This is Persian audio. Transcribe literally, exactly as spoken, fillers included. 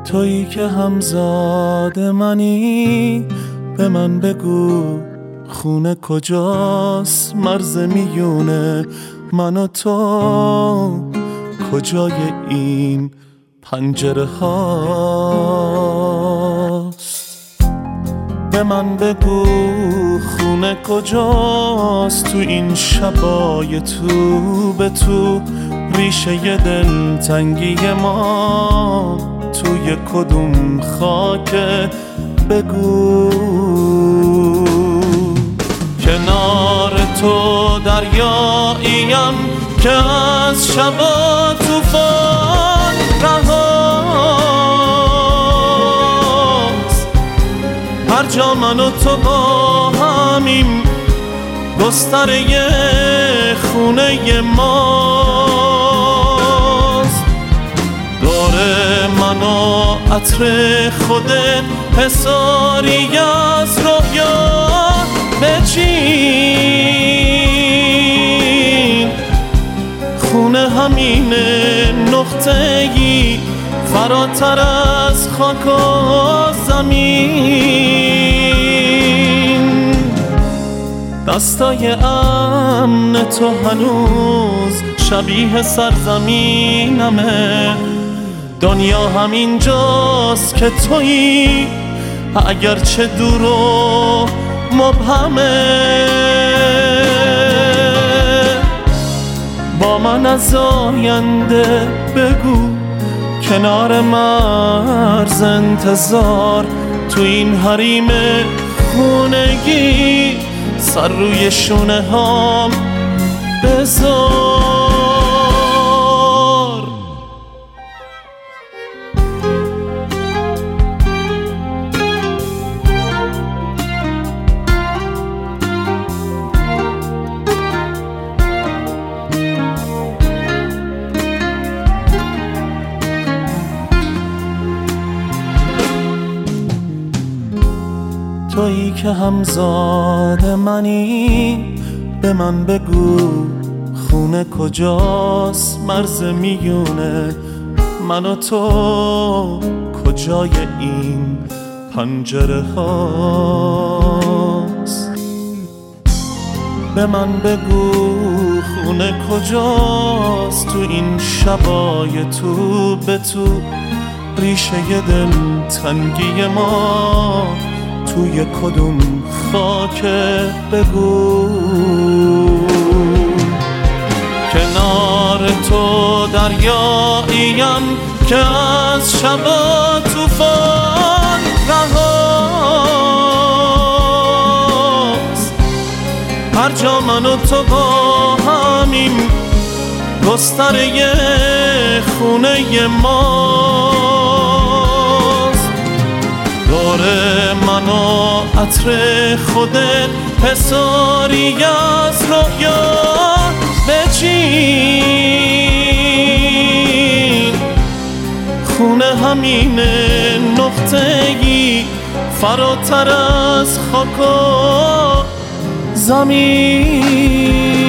تویی که همزاد منی، به من بگو خونه کجاست، مرز میونه من و تو کجای این پنجره هاست. به من بگو خونه کجاست، تو این شبای تو به تو، ریشه دل تنگی ما توی کدوم خاکه، بگو. کنار تو دریاییم که از شبا طوفان رهاست، هر جا من و تو با همیم گستره خونه ماست. داره من و عطر خودت حساری از رویا بچین، خونه همین نقطه‌ای فراتر از خاک و زمین. دستای امن تو هنوز شبیه سرزمینمه، دنیا همینجاست که تویی، اگرچه دور و مبهمه. با من از آینده بگو، کنار مرز انتظار، تو این حریم خونگی سر روی شونه هام بذار. تویی که همزاد منی، به من بگو خونه کجاست، مرز میونه من و تو کجای این پنجره هاست. به من بگو خونه کجاست، تو این شبای تو به تو، ریشه دل تنگی ما توی کدوم خاکه، بگو. کنار تو دریاییم که از شبا طوفان رهاست، هر جا من و تو با همیم گستره خونه ماست. داره من و عطر خودت حساری از رویا بچین، خونه همین نقطه‌ای فراتر از خاک و زمین.